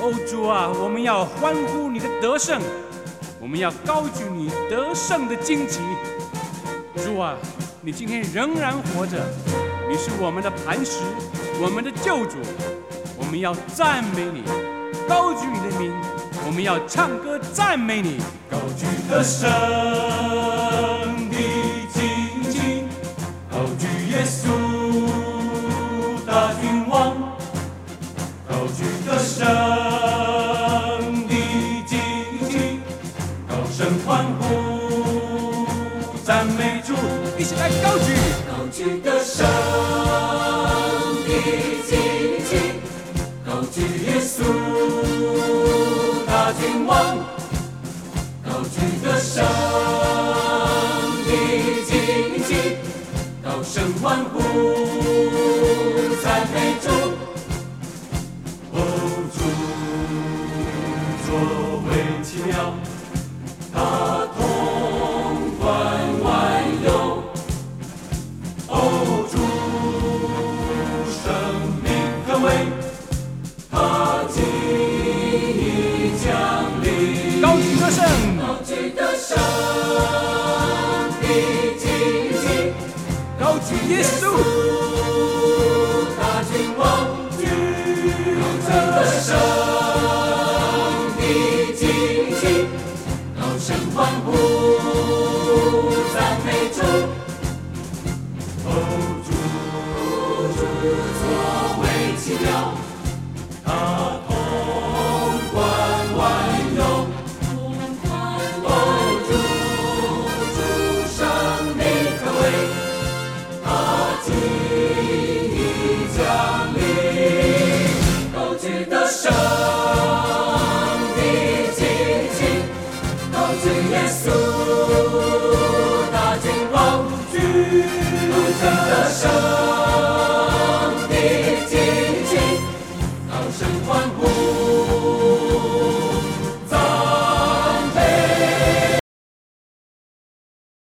哦，主啊，我们要欢呼你的得胜，我们要高举你得胜的旌旗。主啊，你今天仍然活着，你是我们的磐石，我们的救主。我们要赞美你，高举你的名，我们要唱歌赞美你。 高举得胜的旌旗，高举耶稣大君王，高举得胜的旌旗，高声欢呼赞美主， 一起来高举。 高举得胜的旌旗，高举耶稣大君王，高举得胜的旌旗，高声欢呼赞美主。哦，主作为奇妙，他统管万有。哦，主生命可畏，他既已降临。 高举得胜， 高举得胜的旌旗， 高举耶稣， 大君王，高举得胜的旌旗，高声欢呼赞美主。哦，主作为奇妙，他统管万有。生命可畏，他既已降临。高举得胜的旌旗，高举耶稣大君王，高举得胜的旌旗，高声欢呼